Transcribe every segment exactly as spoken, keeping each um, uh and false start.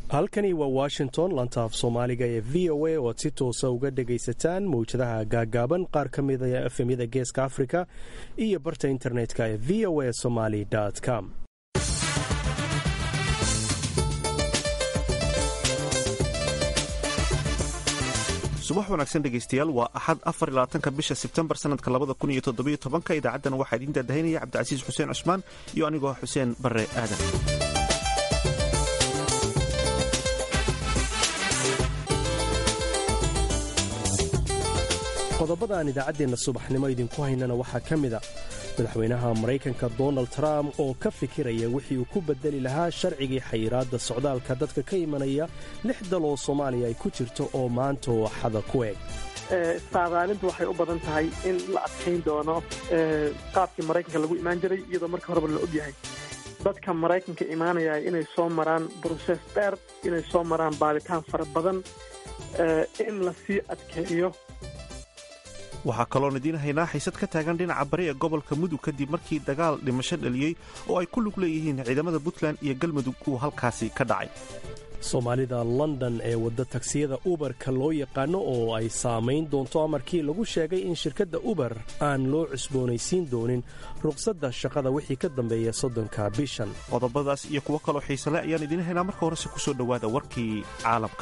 halkani waa washington lantaaf soomaaliga ee v o a oo aad si toosa uga dhagaysataan mawjadaha gaagaaban qaar ka mida efemyada geeska afrika iyo barta internetka ee v o a somaly com. subax wanaagsan dhegaystayaal, waa axad afar iyo labaatanka bisha sebtembar sanadka labada kun iyo toddobiyo tobanka. idaacaddana waxaa idiin daadahinaya cabdicasiis xuseen cusmaan iyo anigoo xuseen barre aadan. qodobada aan idaacaddeenna subaxnimo idinku haynana waxaa ka mida madaxweynaha maraykanka donald trump oo ka fikiraya wixii uu ku bedeli lahaa sharcigii xayiraadda socdaalka dadka ka imanaya lix dal oo soomaaliya ay ku jirto oo maanta waxada ku eg. saadaalintu waxay u badan tahay in la adkayn doono qaabkii maraykanka lagu imaan jiray, iyadoo marka horeba la ogyahay dadka maraykanka imaanaya inay soo maraan brosees dheer, inay soo maraan baaritaan fara badan, in la sii adkeeyo. waxaa kaloon idiin haynaa xiisad ka taagan dhinaca bari ee gobolka mudug kadib markii dagaal dhimasho dhaliyey oo ay ku lug leeyihiin ciidamada puntland iyo galmudug uu halkaasi ka dhacay. soomaalida london ee wadda tagsiyada uberka loo yaqaano oo ay saamayn doonto amarkii lagu sheegay in shirkadda uber aan loo cusboonaysiin doonin ruqsadda shaqada wixii ka dambeeya soddonka bishan. qodobadaas iyo kuwo kaloo xiisale ayaan idiin haynaa. marka horese ku soo dhowaada warkii caalamka.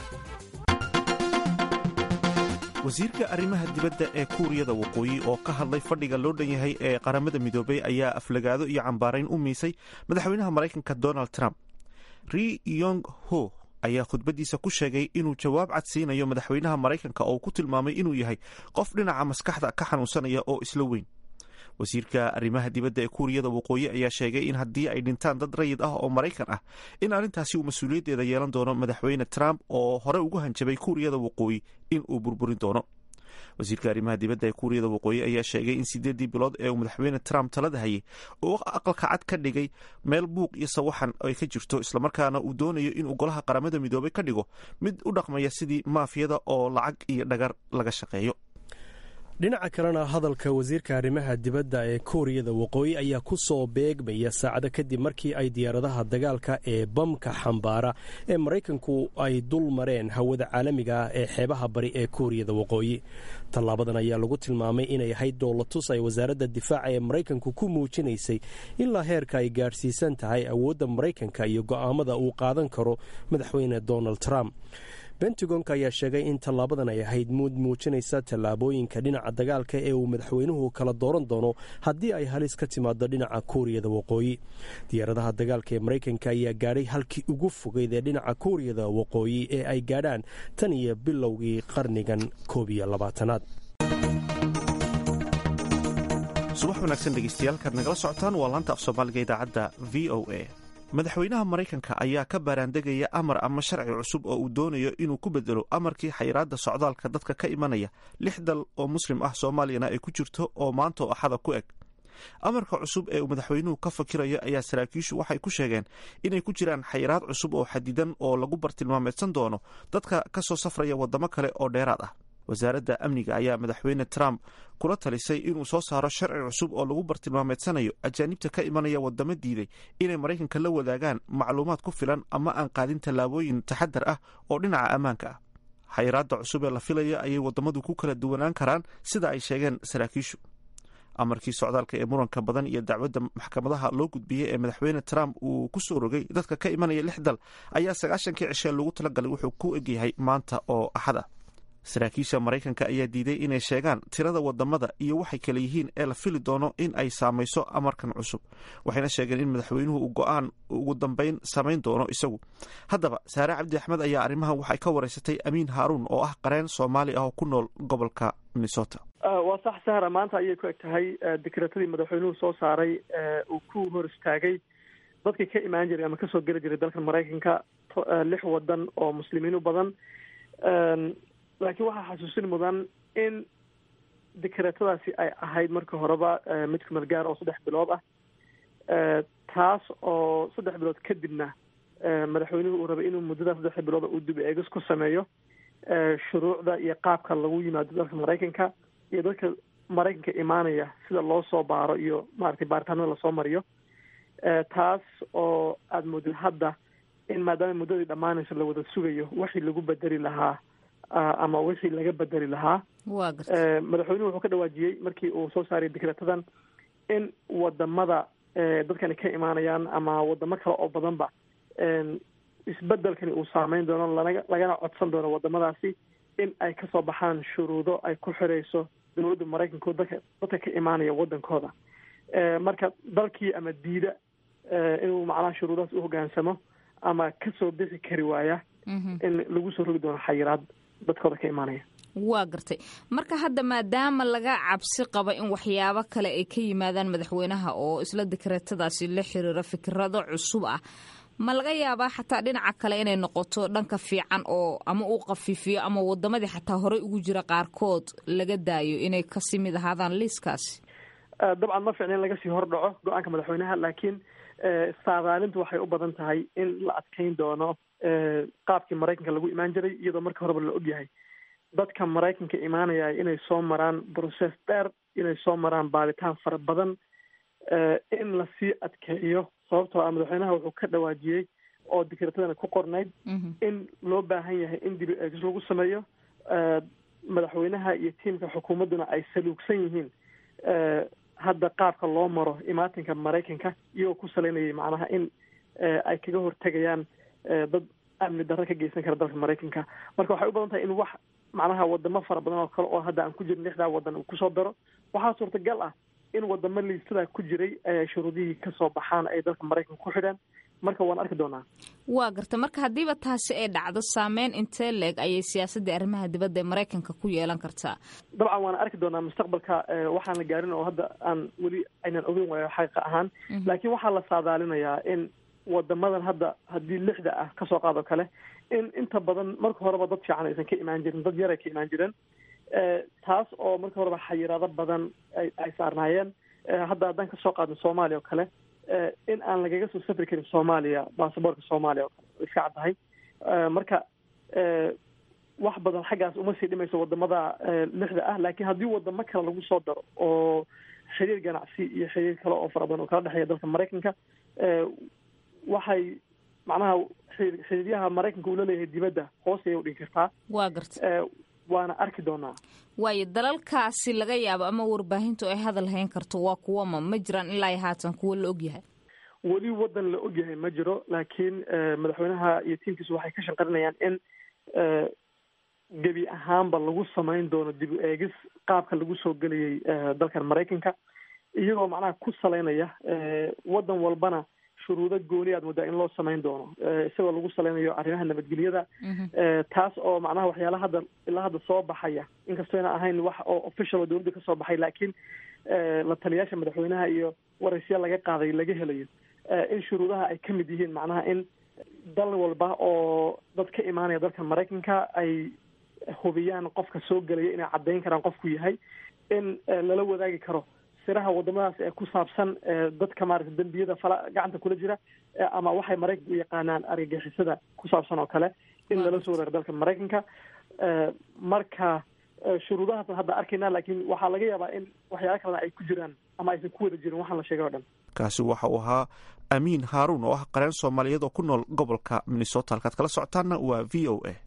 wasiirka arrimaha dibadda ee kuuriyada waqooyi oo ka hadlay fadhiga loo dhan yahay ee qaramada midoobay ayaa aflagaado iyo cambaarayn u miisay madaxweynaha maraykanka donald trump. ri yong ho ayaa khudbaddiisa ku sheegay inuu jawaab cad siinayo madaxweynaha maraykanka oo ku tilmaamay inuu yahay qof dhinaca maskaxda ka xanuunsanaya oo isla weyn. wasiirka arrimaha dibadda ee kuuriyada waqooyi ayaa sheegay in haddii ay dhintaan dad rayid ah oo maraykan ah in arrintaasi uu mas-uuliyaddeeda yeelan doono madaxweyne trump oo hore ugu hanjabay kuuriyada waqooyi in uu burburin doono. wasiirka arrimaha dibadda ee kuuriyada waqooyi ayaa sheegay in siddeeddii bilood ee uu madaxweyne trump talada hayay uu aqalka cad ka dhigay meel buuq iyo sawaxan ay ka jirto, islamarkaana uu doonayo inuu golaha qaramada midoobay ka dhigo mid u dhaqmaya sidii maafiyada oo lacag iyo dhagar laga shaqeeyo. dhinaca kalena hadalka wasiirka arrimaha dibadda ee kuuriyada waqooyi ayaa ku soo beegmaya saacado kadib markii ay diyaaradaha dagaalka ee bamka xambaara ee maraykanku ay dul mareen hawada caalamiga ah ee xeebaha bari ee kuuriyada waqooyi. tallaabadan ayaa lagu tilmaamay inay ahayd dowlatus ay wasaaradda difaaca ee maraykanku ku muujinaysay ilaa heerka ay gaadhsiisan tahay awoodda maraykanka iyo go'aamada uu qaadan karo madaxweyne donald trump. bentagonka ayaa sheegay in tallaabadan ay ahayd muud muujinaysa tallaabooyinka dhinaca dagaalka ee uu madaxweynuhu kala dooran doono haddii ay halis ka timaado dhinaca kuuriyada waqooyi. diyaaradaha dagaalka ee maraykanka ayaa gaadhay halkii ugu fogeyd ee dhinaca kuuriyada waqooyi ee ay gaadhaan tan iyo bilowgii qarnigan koob iyo labaatanaad. subax wanaagsan dhegaystayaal, kaad nagala socotaan waa laanta af soomaaliga idaacadda v o a. madaxweynaha maraykanka ayaa ka baaraandegaya amar ama sharci cusub oo uu doonayo inuu ku bedelo amarkii xayiraadda socdaalka dadka ka imanaya lix dal oo muslim ah, soomaaliyana ay ku jirto, oo maanta oo axada ku eg. amarka cusub ee uu madaxweynuhu ka fakirayo ayaa saraakiishu waxay ku sheegeen inay ku jiraan xayiraad cusub oo xadidan oo lagu bartilmaameedsan doono dadka ka soo safraya waddamo kale oo dheeraad ah. wasaaradda amniga ayaa madaxweyne trump kula talisay inuu soo saaro sharci cusub oo lagu bartilmaameedsanayo ajaanibta ka imanaya waddamo diiday inay maraykanka la wadaagaan macluumaad ku filan ama aan qaadin tallaabooyin taxadar ah oo dhinaca ammaanka ah. xayiraadda cusub ee la filaya ayay waddamadu ku kala duwanaan karaan sida ay sheegeen saraakiishu. amarkii socdaalka ee muranka badan iyo dacwadda maxkamadaha loo gudbiyey ee madaxweyne trump uu ku soo rogay dadka ka imanaya lix dal ayaa sagaashankii cishee lagu talagalay wuxuu ku egyahay maanta oo axad ah. saraakiisha maraykanka ayaa diiday inay sheegaan tirada waddamada iyo waxay kale yihiin ee la fili doono in ay saamayso amarkan cusub, waxayna sheegeen in madaxweynuhu uu go'aan ugu dambayn samayn doono isagu. haddaba saare cabdi axmed ayaa arrimahan waxay ka waraysatay amiin haaruun oo ah qareen soomaali ah oo ku nool gobolka minnesota. waa sax sahra, maanta ayay ku eg tahay dekretadii madaxweynuhu soo saaray uu ku hor istaagay dadkii ka imaan jiray ama kasoo geli jiray dalka maraykanka lix wadan oo muslimiin u badan. laakiin waxaa xasuusin mudan in dekretadaasi ay ahayd marka horeba mid kumeel gaar oo saddex bilood ah, taas oo saddex bilood kadibna madaxweynuhu uu rabay inuu muddada saddex bilood uu dib eegis ku sameeyo shuruucda iyo qaabka lagu yimaado dalka maraykanka iyo dadka maraykanka imaanaya sida loo soo baaro iyo maaragtay baaritaanada lasoo mariyo. taas oo aada moodid hadda in maadaama muddadii dhammaanaysa la wada sugayo wixii lagu bedeli lahaa ama wixii laga bedeli lahaa. madaxweynuhu wuxuu ka dhawaajiyey markii uu soo saaray dikretadan in wadamada dadkani ka imaanayaan ama wadamo kale oo badanba isbedelkani uu saameyn doono lagana codsan doono wadamadaasi in ay kasoo baxaan shuruudo ay ku xirayso dowladda maraykanka dadka dadka ka imaanaya wadankooda. marka dalkii ama diida inuu macnaha shuruudahaas u hogaansamo ama kasoo bixi kari waaya in lagu soo rogi doono xayiraad dadkooda ka imaanaya. waa gartay. marka hadda maadaama laga cabsi qabo in waxyaabo kale ay ka yimaadaan madaxweynaha oo isla dikreetadaasi la xiriira fikirado cusub ah, ma laga yaabaa xataa dhinaca kale inay noqoto dhanka fiican oo ama uu qafiifiyo ama wadamadii xataa horey ugu jira qaarkood laga daayo inay kasii mid ahaadaan liiskaasi? dabcan ma fiicna in laga sii hordhaco go-aanka madaxweynaha, laakiin saadaalintu waxay u badan tahay in la adkeyn doono qaabkii maraykanka lagu imaan jiray, iyadoo marka horeba la ogyahay dadka maraykanka imaanaya inay soo maraan process dheer, inay soo maraan baaritaan fara badan, in lasii adkeeyo. sababtoo ah madaxweynaha wuxuu ka dhawaajiyey oo dikreetadana ku qornayd in loo baahan yahay in dib eegis lagu sameeyo. madaxweynaha iyo tiimka xukuumadduna ay saluugsan yihiin hadda qaabka loo maro imaatinka maraykanka, iyagoo ku saleynayay macnaha in ay kaga hortegayaan dad amni darro ka geysan kara dalka maraykanka. marka waxay u badan tahay in wax macnaha wadamo fara badan oo kale oo hadda aan ku jirin lixdaa wadan uu kusoo daro. waxaa suurtagal ah in wadamo liistadaa ku jiray shuruudihii kasoo baxaan ay dalka maraykanka ku xidhaan. marka waan arki doonaa. waa garta. marka haddiiba taasi ay dhacdo, saameyn intee leeg ayay siyaasadda arrimaha dibadda ee maraykanka ku yeelan kartaa? dabcan waana arki doonaa mustaqbalka. waxaan la gaarin oo hadda aan weli aynan ogeyn waayo xaqiiqa ahaan, laakiin waxaa la saadaalinayaa in wadamadan hadda haddii lixda ah kasoo qaado kale in inta badan marka horeba dad fiican aysan ka imaan jirin, dad yar ay ka imaan jireen, taas oo marka horeba xayiraado badan ay saarnaayeen. hadda haddaan kasoo qaadno soomaaliya oo kale, in aan lagaga soo safri karin soomaaliya baasaboorka soomaaliya oo kale iska caddahay. marka wax badan xaggaas uma sii dhimayso wadamada lixda ah, laakiin haddii wadamo kale lagu soo daro oo xiriir ganacsi iyo xiriir kale oo fara badan oo kala dhexeeya dalka maraykanka, waxay macnaha xiriiryaha maraykanka uu la leeyahay dibadda hoos ayay udhigi kartaa. waa garta. waana arki doonaa. waayo dalalkaasi laga yaabo ama warbaahintu ay hadal hayn karto waa kuwama ma jiraan ilaa haatan kuwo la ogyahay? weli wadan la ogyahay ma jiro, laakiin madaxweynaha iyo tiimkiisu waxay ka shanqarinayaan in gebi ahaanba lagu samayn doono dib u eegis qaabka lagu soo gelayay dalkan maraykanka, iyagoo macnaha ku saleynaya wadan walbana shuruudo gooni aad moodaa in loo samayn doono isagoo lagu saleynayo arrimaha nabadgelyada. taas oo macnaha waxyaalaha hadda ilaa hadda soo baxaya, inkastoo ayna ahayn wax oo official oo dowladda kasoo baxay, laakiin la taliyaasha madaxweynaha iyo waraysiya laga qaaday laga helayo in shuruudaha ay ka mid yihiin macnaha in dal walba oo dad ka imaanaya dalka maraykanka ay hubiyaan qofka soo gelaya inay caddayn karaan qofku yahay, in lala wadaagi karo siraha wadamadaas ee ku saabsan dadka maaragta dembiyada fala gacanta kula jira ama waxay maraykanka u yaqaanaan argagixisada ku saabsan oo kale in lala soo wadaago dalka maraykanka. marka shuruudahaasna hadda arkaynaa, laakiin waxaa laga yaabaa in waxyaala kalena ay ku jiraan ama aysan ku wada jirin waxaan la sheegay o dhan. kaasi waxa uu ahaa amiin haaruun oo ah qareen soomaaliyeed oo ku nool gobolka minnesota. halkaad kala socotaanna waa v o a.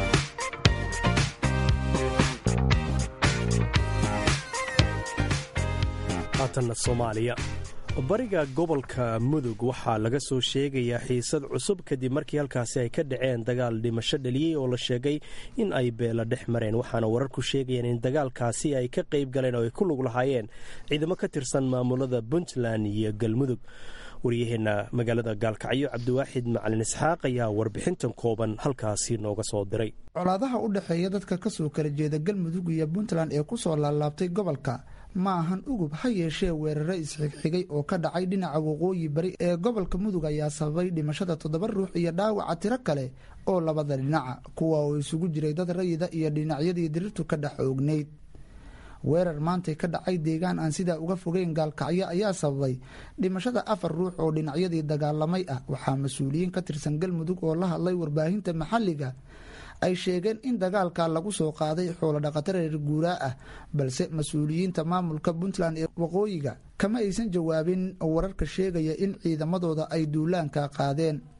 haatanna soomaaliya. bariga gobolka mudug waxaa laga soo sheegayaa xiisad cusub kadib markii halkaasi ay ka dhaceen dagaal dhimasho dhaliyey oo la sheegay in ay beela dhex mareen, waxaana wararku sheegayeen in dagaalkaasi ay ka qayb galeen oo ay ku lug lahaayeen ciidamo ka tirsan maamulada puntland iyo galmudug. waryaheena magaalada gaalkacyo cabdiwaaxid macalin isxaaq ayaa warbixintan kooban halkaasi nooga soo diray. colaadaha u dhexeeya dadka kasoo kala jeeda galmudug iyo puntland ee kusoo laalaabtay gobolka ma ahan ugub, ha yeeshee weeraro isxigxigay oo ka dhacay dhinaca waqooyi bari ee gobolka mudug ayaa sababay dhimashada toddoba ruux iyo dhaawaca tiro kale oo labada dhinaca, kuwa oo isugu jiray dad rayida iyo dhinacyadii dirirtu ka dhex oognayd. weerar maantay ka dhacay deegaan aan sidaa uga fogeyn gaalkacyo ayaa sababay dhimashada afar ruux oo dhinacyadii dagaalamay ah. waxaa mas-uuliyiin ka tirsan galmudug oo la hadlay warbaahinta maxalliga ay sheegeen in dagaalka lagu soo qaaday xoolo dhaqato reer guuraa ah, balse mas-uuliyiinta maamulka puntland ee waqooyiga kama aysan jawaabin wararka sheegaya in ciidamadooda ay duulaanka qaadeen.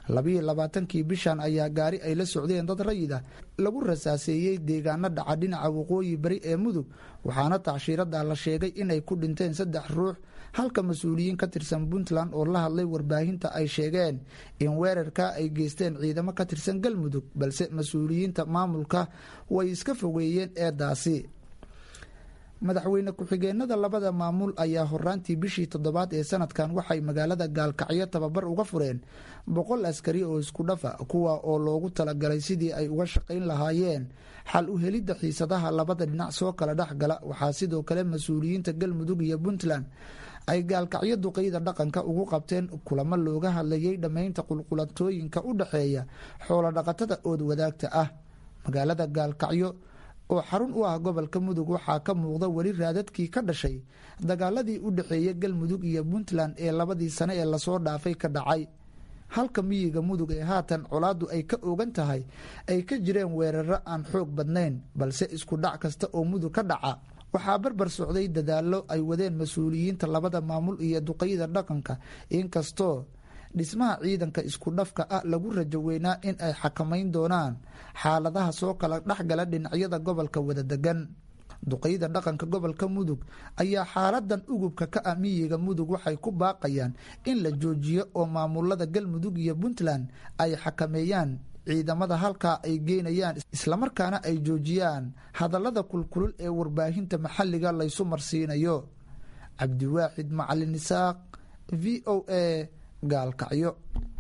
labiyo labaatankii bishan ayaa gaari ay la socdeen dad rayid ah lagu rasaaseeyey deegaano dhaca dhinaca waqooyi bari ee mudug waxaana tacshiirada la sheegay inay ku dhinteen saddex ruux halka mas-uuliyiin ka tirsan puntland oo la hadlay warbaahinta ay sheegeen in weerarka ay geysteen ciidamo ka tirsan galmudug balse mas-uuliyiinta maamulka way iska fogeeyeen eedaasi. madaxweyne ku-xigeenada labada maamul ayaa horaantii bishii toddobaad ee sanadkan waxay magaalada gaalkacyo tababar uga fureen boqol askari oo isku dhafa kuwa oo loogu talagalay sidii ay uga shaqayn lahaayeen xal u helidda xiisadaha labada dhinac soo kala dhexgala. waxaa sidoo kale mas-uuliyiinta galmudug iyo puntland ay gaalkacyo duqeyda dhaqanka ugu qabteen kulamo looga hadlayay dhammaynta qulqulatooyinka u dhexeeya xoolo dhaqatada ood wadaagta ah. magaalada gaalkacyo oo xarun u ah gobolka mudug waxaa ka muuqda weli raadadkii ka dhashay dagaaladii u dhexeeya galmudug iyo puntland ee labadii sane ee lasoo dhaafay ka dhacay, halka miyiga mudug ee haatan colaaddu ay ka ogan tahay ay ka jireen weeraro aan xoog badnayn balse isku dhac kasta oo mudug ka dhaca waxaa barbar socday dadaallo ay wadeen mas-uuliyiinta labada maamul iyo duqeyda dhaqanka, inkastoo dhismaha ciidanka isku dhafka ah lagu rajo weynaa in ay xakamayn doonaan xaaladaha soo kala dhexgala dhinacyada gobolka wada degan. duqeyda dhaqanka gobolka mudug ayaa xaaladan ugubka ka ah miyiga mudug waxay ku baaqayaan in la joojiyo oo maamulada galmudug iyo puntland ay xakameeyaan ciidamada halkaa ay geynayaan islamarkaana ay joojiyaan hadallada kulkulul ee warbaahinta maxalliga laysu marsiinayo. cabdiwaaxid macalin isaaq, v o a, gaalkacyo.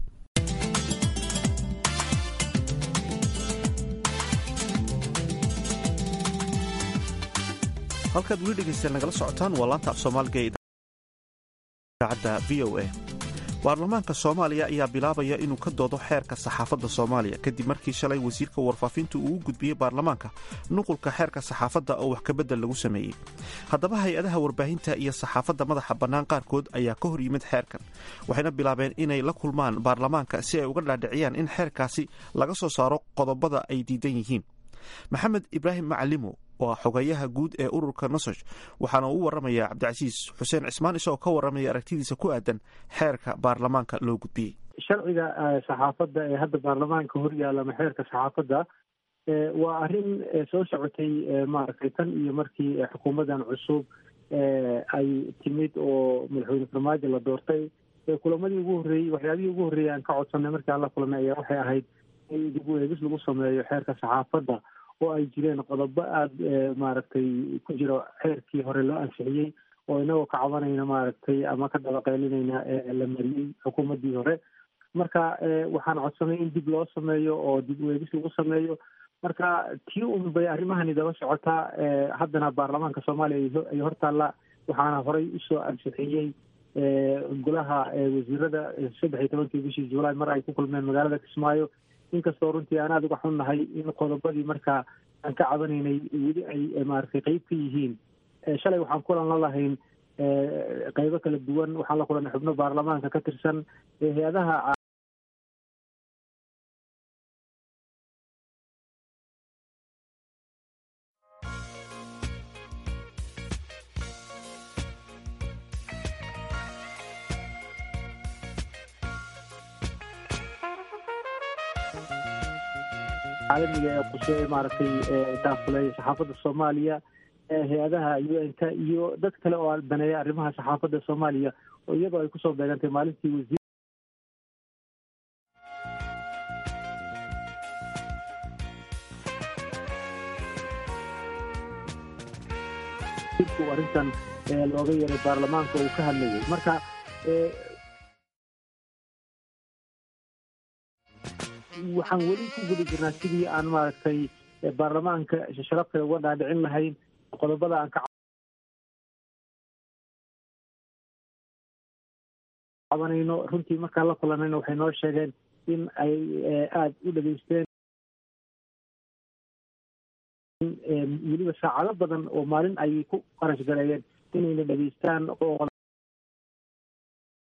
halkaad weli dhegaystayaal nagala socotaan waa laanta af soomaaliga ee idaacadda v o a. baarlamaanka soomaaliya ayaa bilaabaya inuu ka doodo xeerka saxaafadda soomaaliya kadib markii shalay wasiirka warfaafintu uu u gudbiyey baarlamaanka nuqulka xeerka saxaafadda oo wax kabedel lagu sameeyey. haddaba hay-adaha warbaahinta iyo saxaafadda madaxa bannaan qaarkood ayaa ka hor yimid xeerkan, waxayna bilaabeen inay la kulmaan baarlamaanka si ay uga dhaadhiciyaan in xeerkaasi laga soo saaro qodobada ay diidan yihiin. maxamed ibraahim macalimo waa xogayaha guud ee ururka nasosh waxaana uu waramayaa cabdicasiis xuseen cismaan isagoo ka waramaya aragtidiisa ku aadan xeerka baarlamaanka loo gudbiyey. sharciga saxaafadda ee hadda baarlamaanka horyaala ama xeerka saxaafadda waa arrin soo socotay maaragtay tan iyo markii xukuumadan cusub ay timid oo madaxweyne farmaajo la doortay. kulamadii ugu horreeyey waxyaabihii ugu horreeyay aan ka codsanay markii aan la kulanay ayaa waxay ahayd in dib u eegis lagu sameeyo xeerka saxaafadda oo ay jireen qodobo aada maaragtay ku jiro xeerkii hore loo ansixiyey oo inagoo ka cabanayna maaragtay ama ka dabaqeylinayna la mariyey xukuumaddii hore. marka waxaan codsanay in dib loo sameeyo oo dib u eegis lagu sameeyo. marka tii un bay arrimahani daba socotaa. haddana baarlamaanka soomaaliya ay hortaalla waxaana horey usoo ansixiyey golaha wasiirada saddex iyo tobankii bishii julaay mar ay ku kulmeen magaalada kismaayo, inkastoo runtii aan aada uga xunnahay in qodobadii markaa aan ka cabanaynay weli ay maaragtay qeyb ka yihiin. shalay waxaan kulan la lahayn qeybo kala duwan, waxaan la kulanay xubno baarlamaanka ka tirsan hay-adaha caalamiga ee qushe maaragtay taafulay saxaafadda soomaaliya, hay-adaha u n k iyo dad kale oo daneeya arrimaha saxaafadda soomaaliya oo iyadoo ay kusoo beegantay maalintii wasiir arrintan looga yeeray baarlamaanka uu ka hadlayay. marka waxaan weli ku guda jirnaa sidii aan maaragtay baarlamaanka sharafkale uga dhaadhicin lahayn qodobada aan ka cabanayno. runtii markaan la kulanayna waxay noo sheegeen in ay aada u dhageysteen weliba saacado badan oo maalin ay ku qarash gareeyeen inayna dhageystaan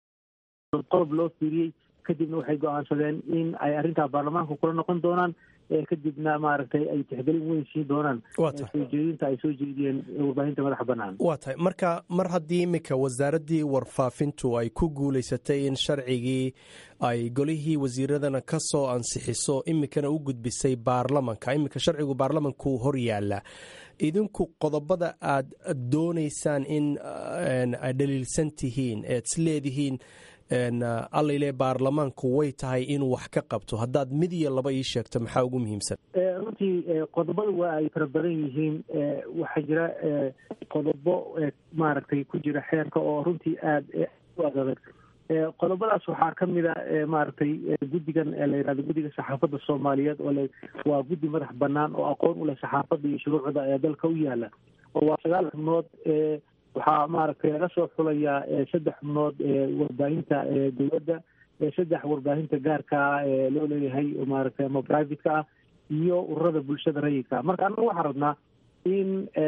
qodob loo fiiriyey. kadibna waxay go-aansadeen in ay arrintaa baarlamaanka kula noqon doonaan kadibna maaragtay ay tixgelin weyn siin doonaan soo jeedinta ay soo jeediyeen warbaahinta madaxa bannaan. waa tahay marka mar haddii iminka wasaaraddii warfaafintu ay ku guulaysatay in sharcigii ay golihii wasiiradana ka soo ansixiso iminkana u gudbisay baarlamanka, iminka sharcigu baarlamanku hor yaalla, idinku qodobada aad doonaysaan in ay dhaliilsan tihiin eed isleedihiin allaile baarlamaanku way tahay inuu wax ka qabto, haddaad mid iyo laba ii sheegto maxaa ugu muhiimsan? runtii qodobada waa ay fara badan yihiin. waxaa jira qodobo maaragtay ku jira xeerka oo runtii aada u adag. qodobadaas waxaa ka mid a maaragtay guddigan la yidhahdo guddiga saxaafadda soomaaliyeed oo le waa guddi madax bannaan oo aqoon u leh saxaafadda iyo shuruucda ee dalka u yaala, oo waa sagaal xubnood. waxaa maaragtay laga soo xulayaa saddex xubnood warbaahinta dowladda, saddex warbaahinta gaarkaa loo leeyahay maaragtay ama private-ka ah, iyo ururada bulshada rayidka. marka annaga waxaan rabnaa in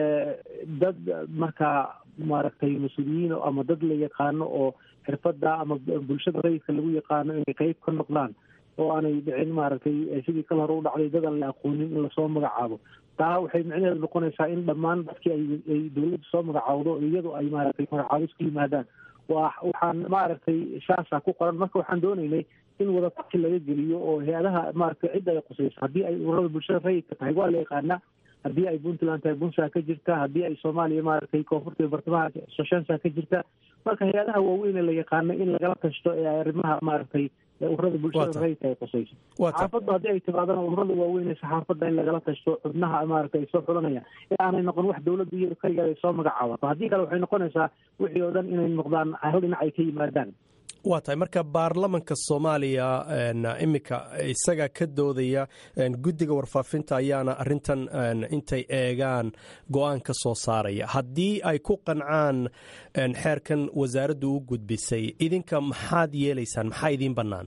dad markaa maaragtay mas-uuliyiin ama dad la yaqaano oo xirfadda ama bulshada rayidka lagu yaqaano inay qeyb ka noqdaan, oo aanay dhicin maaragtay sidii kal hore u dhacday dad aan la aqoonin in lasoo magacaabo. taa waxay micnaheedu noqonaysaa in dhammaan dadkii ay dowladda soo magacaawdo iyadoo ay maaragtay magacaabis ku yimaadaan. wa waxaan maaragtay saasaa ku qoran. marka waxaan doonaynay in wadatashi laga geliyo oo hay-adaha maaragtay cidda ay qusayso, haddii ay ururada bulshada rayidka tahay waa la yaqaanaa, haddii ay puntland tahay bunsa ka jirta, haddii ay soomaaliya maaragtay koonfurta iyo bartamaha soshansa ka jirta. marka hay-adaha waaweyn ee la yaqaano in lagala tashto ee arrimaha maaragtay ururada bulshada rayidka ay qusayso. saxaafaddu haddii ay timaadana ururada waaweyn ee saxaafadda in lagala tashto xubnaha maaragtay ay soo xulanayaan, ee aanay noqon wax dowladda iyado kaligeed ay soo magacaabato. haddii kale waxay noqonaysaa wixii oo dhan inay noqdaan hal dhinac ay ka yimaadaan. waa tahay marka baarlamanka soomaaliya iminka isaga ka doodaya, guddiga warfaafinta ayaana arintan intay eegaan go-aan ka soo saaraya. haddii ay ku qancaan xeerkan wasaaraddu u gudbisay, idinka maxaad yeelaysaan? maxaa idiin bannaan?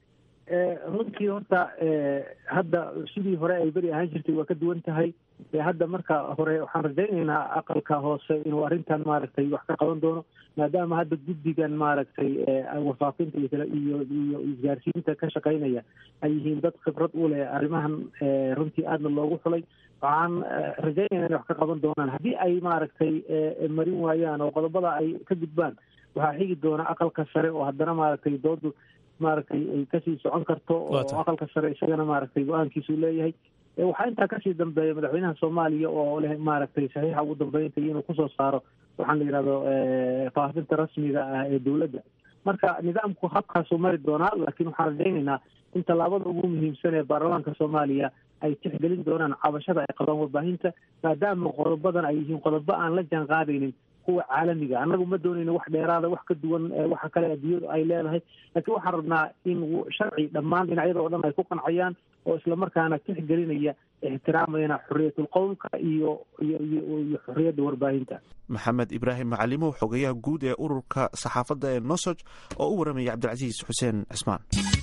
runtii horta hadda sidii hore ay beri ahaan jirtay waa ka duwan tahay. hadda marka hore waxaan rajaynaynaa aqalka hoose inuu arrintan maaragtay wax ka qaban doono, maadaama hadda guddigan maaragtay warfaafinta iyo iyo isgaarsiinta ka shaqaynaya ay yihiin dad khibrad u leh arrimahan runtii aadna loogu xulay. waxaan rajaynaynaa inay wax ka qaban doonaan. haddii ay maaragtay marin waayaan oo qodobada ay ka gudbaan, waxaa xigi doona aqalka sare oo haddana maaragtay doodu maaragtay ay kasii socon karto, oo aqalka sare isagana maaragtay go-aankiisuu leeyahay. waxaa intaa kasii dambeeya madaxweynaha soomaaliya oo leh maaragtay saxiixa ugu dambeynta inuu kusoo saaro waxaan la yidhahdo faafinta rasmiga ah ee dowladda. marka nidaamku habkaasuu mari doonaa, laakiin waxaan rajaynaynaa in tallaabada ugu muhiimsan ee baarlamaanka soomaaliya ay tixgelin doonaan cabashada ay qabaan warbaahinta, maadaama qodobadan ay yihiin qodobo aan la jaan qaadaynin kuwa caalamiga. annagu ma doonayno wax dheeraada, wax ka duwan waxa kale adduunyadu ay leedahay, laakiin waxaan rabnaa in sharci dhammaan dhinacyada oo dhan ay ku qancayaan oo islamarkaana tixgelinaya ixtiraamayana xorriyatul qowlka iyo iyo iyo xorriyadda warbaahinta. maxamed ibraahim macalimow, xogayaha guud ee ururka saxaafadda ee nosoj, oo u waramaya cabdilcasiis xuseen cismaan.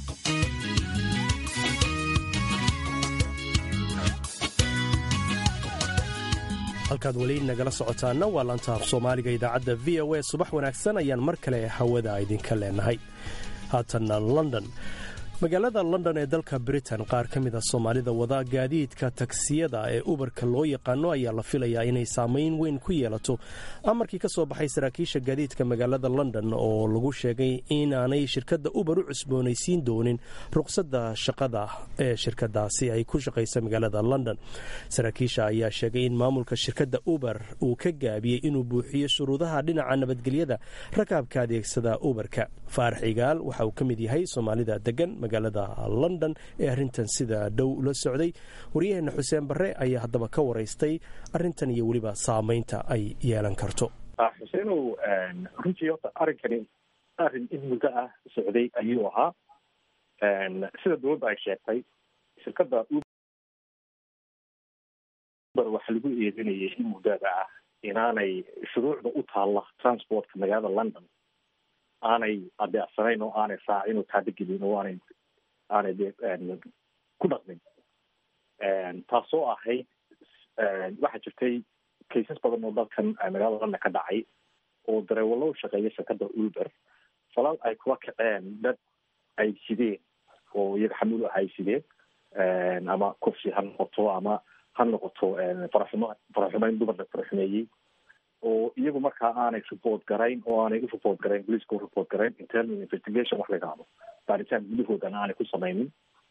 halkaad weli nagala socotaana waa laanta af soomaaliga idaacadda v o a. subax wanaagsan ayaan mar kale hawada idinka leenahay. haatanna london. magaalada london ee dalka britain, qaar ka mid a soomaalida wada gaadiidka tagsiyada ee uberka loo yaqaano ayaa la filayaa inay saamayn weyn ku yeelato amarkii ka soo baxay saraakiisha gaadiidka magaalada london oo lagu sheegay inaanay shirkadda uber u cusboonaysiin doonin ruqsadda shaqada ee shirkadaasi ay ku shaqaysa magaalada london. saraakiisha ayaa sheegay in maamulka shirkadda uber uu ka gaabiyey inuu buuxiyo shuruudaha dhinaca nabadgelyada rakaabka adeegsada uberka. faarax cigaal waxa uu ka mid yahay soomaalida degan magaalada london ee arrintan sida dhow la socday. waryaheena xuseen barre ayaa haddaba ka waraystay arrintan iyo weliba saamaynta ay yeelan karto. xuseenow, runtii horta arrinkani arrin in muddo ah socday ayuu ahaa. sida dowladda ay sheegtay, shirkadda uber waxaa lagu eedinayay in muddada ah inaanay shuruucda u taalla transportka magaalada london aanay adeecsanayn oo aanay raacin oo taabagelin oo aanay aanay de ku dhaqmin. taasoo ahayd waxaa jirtay kaysas badan oo dalkan magaalada london ka dhacay oo dareewallo u shaqeeya shirkadda uber falal ay kula kaceen dad ay sideen oo iyaga xamuul ah ay sideen ama kufsi ha noqoto ama ha noqoto faraxumo faraxumeyn dumar la faraxumeeyey oo iyagu markaa aanay report garayn oo aanay u report garayn police u report garayn internal investigation wax la yidhaahdo baaritaan gudahoodana aanay ku samaynin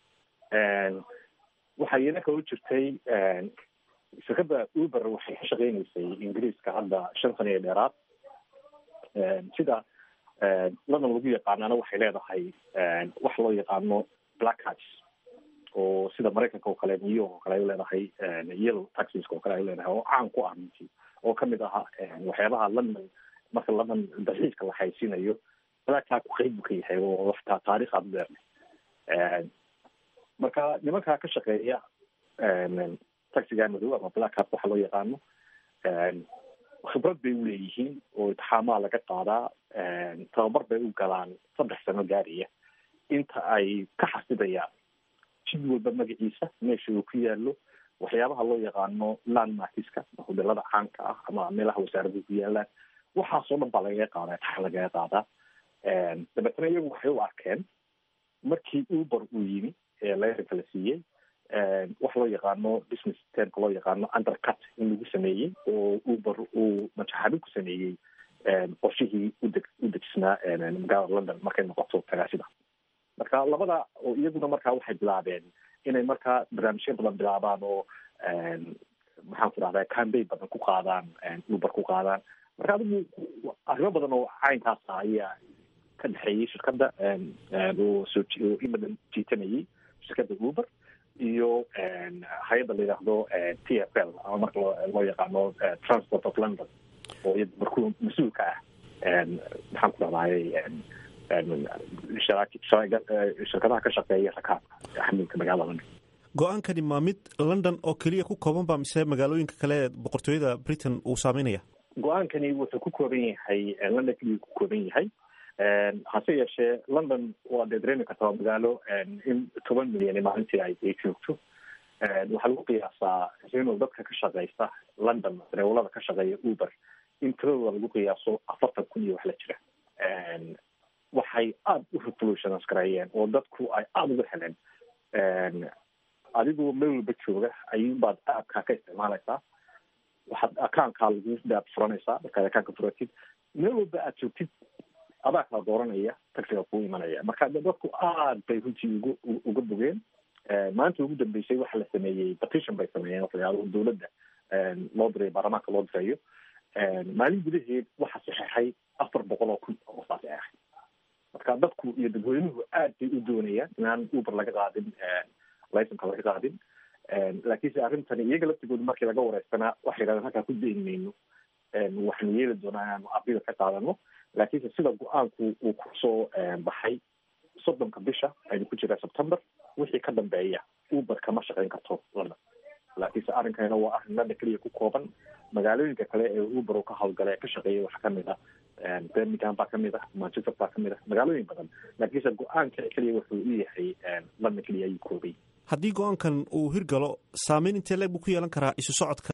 waxaa iyana kaloo jirtay shirkadda uber waxay ka shaqeynaysay ingiriiska hadda shan sano iyo dheeraad sida london lagu yaqaanana waxay leedahay wax loo yaqaano black cats oo sida maraykanka oo kale new york oo kale ay leedahay yellow taxis oo kale ay leedahay oo caan ku ah runtii oo kamid aha waxyaabaha london marka london dalxiiska la haysiinayo black cat ku qeyb ka yahay oo wafta taariikh aad dheer marka nimanka ka shaqeeya taxiga madow ama black cat waxa loo yaqaano khibrad bay u leeyihiin oo intixaamaa laga qaadaa tababar bay u galaan saddex sano gaariya inta ay ka xasidayaan jid walba magaciisa meesha uu ku yaalo waxyaabaha loo yaqaano landmarkiska hudalada caanka ah ama meelaha wasaaradu ku yaalaan waxaasoo dhan baa lagaga qaadaa intixaan lagaga qaadaa dabeetana iyagu waxay u arkeen markii uber uu yimi ee layranka la siiyey wax loo yaqaano business termka loo yaqaano undercut in lagu sameeyey oo uber uu majaxabin ku sameeyey qorshihii udeg u dejisnaa magaalada london markay noqoto tagaasida marka labada oo iyaguna markaa waxay bilaabeen inay markaa barnaamijyo badan bilaabaan oo maxaan ku dhahdaa campaign badan ku qaadaan uber ku qaadaan marka adigu arrimo badan oo caynkaasa ayaa ka dhexeeyey shirkadda oo soo oo imadan jiitanayay shirkadda uber iyo hay-adda la yidhaahdo t f l ama marka loo yaqaano transport of london oo iyada markuu mas-uulka ah maxaan ku dhahdaayay shirkadaha ka shaqeeya rakaabka xamuulka magaalada london. go-aankani ma mid london oo keliya ku kooban ba mise magaalooyinka kale ee boqortooyada britain uu saameynaya? go-aankani wuxuu ku kooban yahay london keliya ku kooban yahay hase yeeshee london waa dee dareemi kartaa magaalo in toban milyan maalintii ay joogto waxaa lagu qiyaasaa inuu dadka ka shaqeysta london dareewalada ka shaqeeya uber in tiradooda lagu qiyaaso afartan kun iyo wax la jira waxay aada u revolutionise gareeyeen oo dadku ay aada uga heleen adigoo meel walba jooga ayuunbaad aabkaa ka isticmaalaysaa waxaad akaankaa lagu daab furanaysaa markaad akaanka furatid meel walba aad joogtid adaa kala dooranaya taxiga kuu imanaya marka dadku aad bay runtii ugu uga bogeen maanta ugu dambeysay waxa la sameeyey petition bay sameeyeen waxa la yihahdo dowladda loo diray baarlamaanka loo dirayo maalin gudaheed waxaa saxeexay afar boqol oo kun oo saas ah marka dadku iyo dadweynuhu aad bay u doonayaan inaan uber laga qaadin licenka laga qaadin laakiinse arrintani iyaga laftigooda markii laga wareysanaa waxay yidhahdeen halkaa ku dayn mayno waxaanu yeeli doonaa inaanu abida ka qaadano laakiinse sida go-aanku uu kusoo baxay soddonka bisha aynu ku jiraa september wixii ka dambeeya uber kama shaqeyn karto london laakiinse arrinkanina waa arrin london keliya ku kooban magaalooyinka kale ee uber uu ka hawlgala ka shaqeeya waxaa kamid ah birmingham baa kamid ah manchester baa kamid ah magaalooyin badan laakiinse go-aanka keliya wuxuu u yahay london keliya ayuu koobay haddii go-aankan uu hirgalo saameyn intee leeg buu ku yeelan karaa isu socodka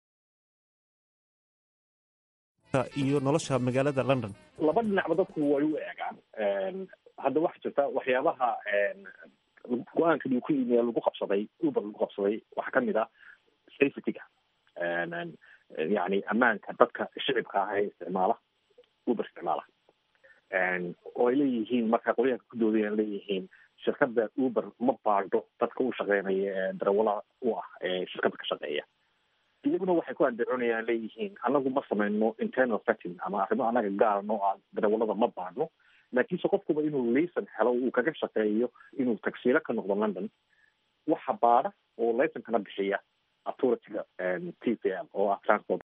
iyo nolosha magaalada london? laba dhinacba dadku way u eegaan hadda waxaa jirta waxyaabaha go-aankan uu ku yimi lagu qabsaday uber lagu qabsaday waxaa kamid ah safetyga yani ammaanka dadka shicibka ah ee isticmaala uber isticmaala oo ay leeyihiin marka qolyaha ku doodayaan leeyihiin shirkadda uber ma baadho dadka u shaqeynaya ee darawalaha u ah ee shirkadda ka shaqeeya iyaguna waxay ku andacoonayaan leeyihiin anagu ma sameyno internal setting ama arrimo anaga gaarno ah darawalada ma baadhno laakiinse qofkuba inuu laysan helo uu kaga shaqeeyo inuu tagsiilo ka noqdo london waxa baadha oo laysankana bixiya authorityga t c l oo ah transport